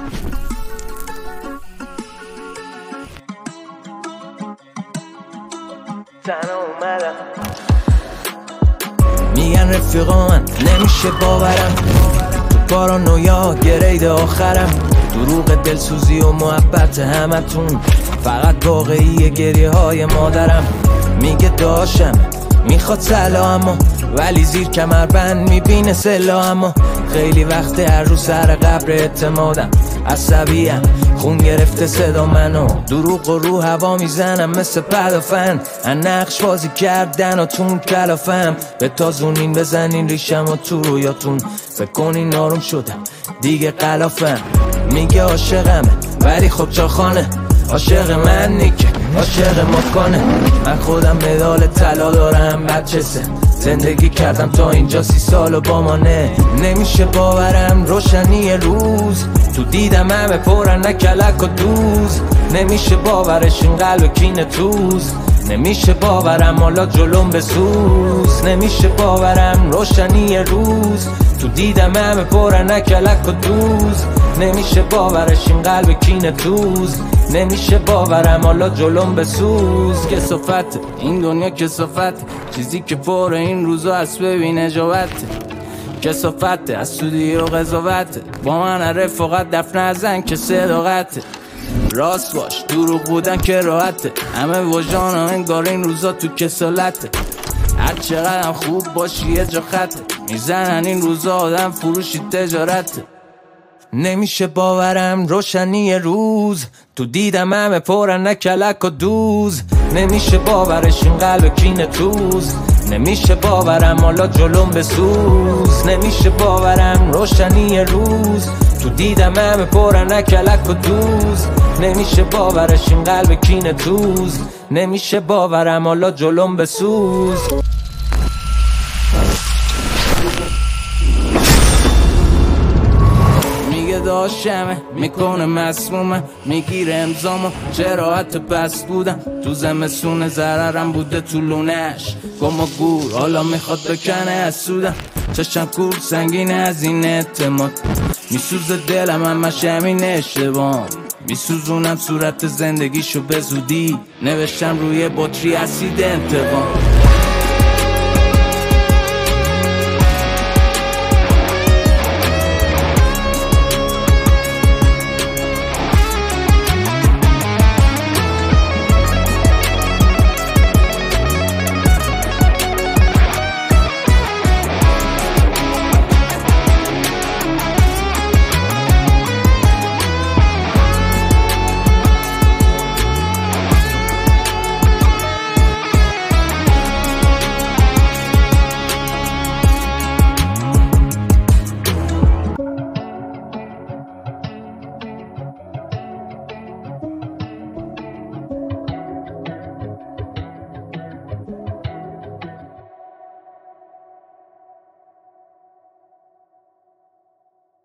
تنها اومدم میگن رفیقا من نمیشه باورم، تو پارانویا گرید آخرم، دروغ دلسوزی و محبت همتون فقط واقعی گریه های مادرم. میگه داشتم میخواد سلامو ولی زیر کمربند میبینه سلامو. خیلی وقت هر روز سر قبر اعتمادم، عصبیم خون گرفته صدا منو، دروغ و رو هوا میزنم مثل پدافند، نقش بازی کردن و تون کلافم، به تازونین بزنین ریشم و تو رویاتون فکر کنین آروم شدم دیگه قلافم. میگه عاشقمه ولی خب چاخانه، عاشق من نیکه عاشق مکانه، من خودم مدال طلا دارم بچه سه، زندگی کردم تا اینجا 30 سال و با مانه. نمیشه باورم روشنی روز، تو دیدم همه پرن نکلک و دوز، نمیشه باورش این قلب کین توز، نمیشه باورم حالا جلوم بسوز، نمیشه باورم روشنی روز، تو دیدم همه پرن نکلک و دوز، نمیشه باورش این قلب کین توز، نمیشه باورم حالا جلوم بسوز. کسافت این دنیا کسافت، چیزی که پر این روزا از ببین اجابت، کسافت از سودی و قضاوت، با من رفاقت دفن نزن که صداقت، راست باش دروغ بودن که راحته، همه وجدان ها انگار این روزا تو کسالته، هر چقدر خوب باشی یه جا خطه، میزنن این روزا آدم فروشی تجارته. نمیشه باورم روشنی روز، تو دیدم همه پرن نکلک و دوز، نمیشه باورش این قلب کین توز، نمیشه باورم حالا جلوم بسوز، نمیشه باورم روشنی روز، تو دیدم همه پرن نکلک و دوز، نمیشه باورش این قلب کین توز، نمیشه باورم حالا جلوم بسوز. داشتمه میکنه مسمومه، میگیره امضامو چرا حتی پس بودم، تو زمستون ضررم بوده تو لونش گم و گور، حالا میخواد بکنه از سودم، چشم کور سنگینه از این اعتماد، میسوزه دلم همش همین اشتباه، میسوزونم صورت زندگیشو به زودی، نوشتم روی بطری اسید انتقام.